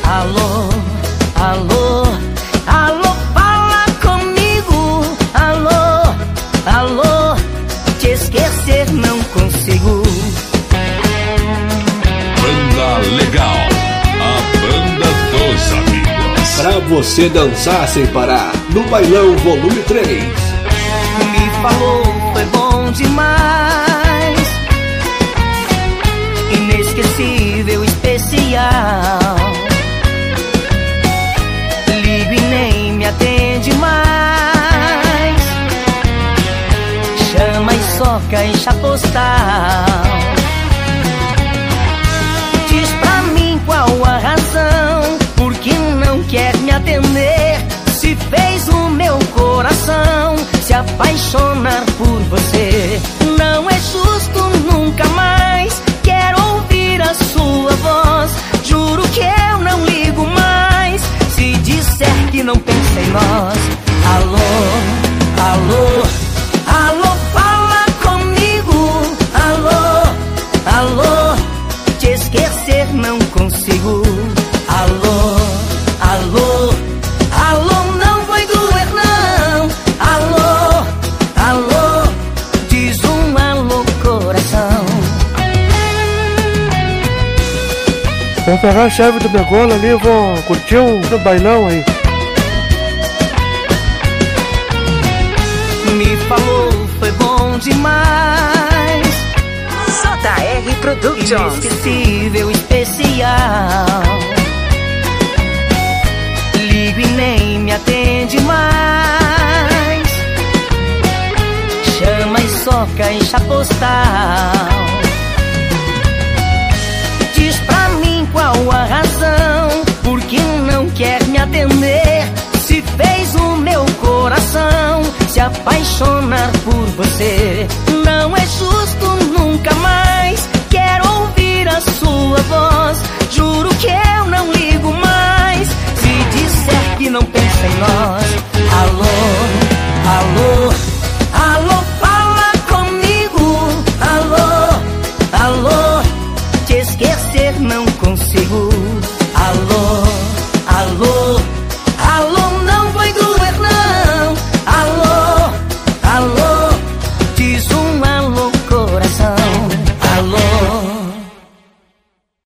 Alô, alô, alô, fala comigo. Alô, alô, te esquecer não consigo. Banda Legal, a banda dos amigos. Pra você dançar sem parar, no Bailão Volume 3. Me falou, foi bom demais, inesquecível, especial. Ligo e nem me atende mais, chama e soca, enche a postal. Diz pra mim qual a razão, por que não quer me atender. Se fez o meu coração se apaixonar por você. Não é justo, nunca mais quero ouvir a sua voz. Juro que eu não ligo mais se disser que não pensa em nós. Alô, alô, alô, fala comigo. Alô, alô, te esquecer não consigo. Alô, alô, alô, não vai doer não. Alô, alô, diz um alô coração. Vou pegar a chave do Begola ali, eu vou curtir um bailão aí. Me falou, foi bom demais, JR Productions. inesquecível, especial. Ligo e nem me atende mais, chama e soca, enche a postal. Diz pra mim qual a razão, por que não quer me atender. Se fez o meu coração se apaixonar por você.